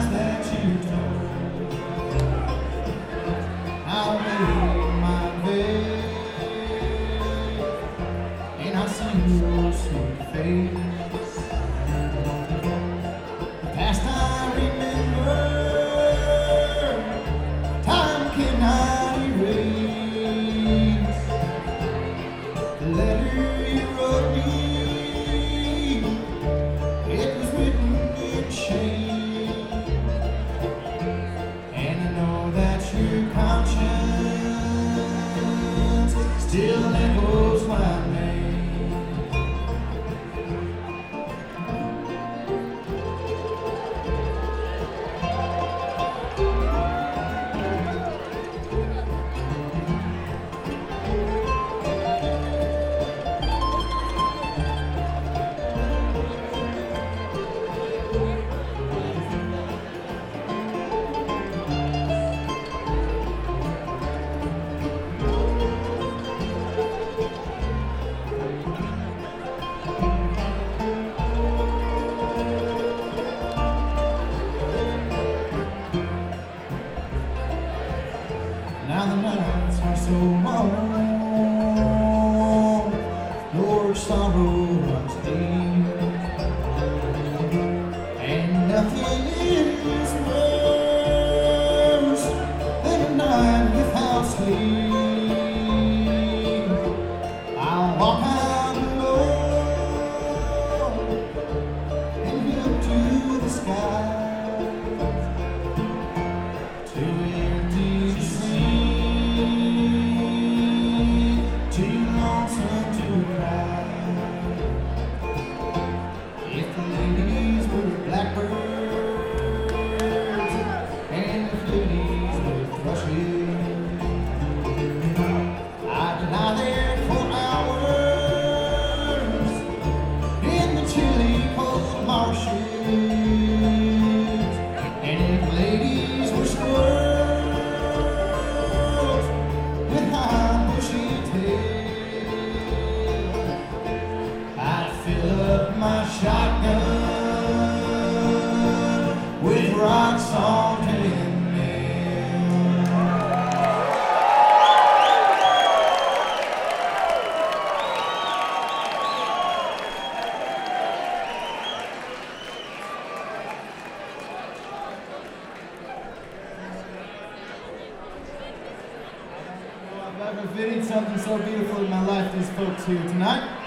lies that you told. I'll lay my bed and I see your sweet face. The past I remember, time cannot erase. The letter you wrote me, it was written in shame. And I know that your conscience still echoes my name. Now the nights are so long, your sorrow runs deep, and nothing is worse than a night without sleep. I'll walk out alone and look to the sky. If the ladies were blackbirds and the flutties were thrushes, I'd lie there for hours in the chilly cold marshes. And if ladies were squirrels with high bushy tails, I'd fill up my shotgun with rock salt and nails. I've never fitted something so beautiful in my life, these folks here tonight.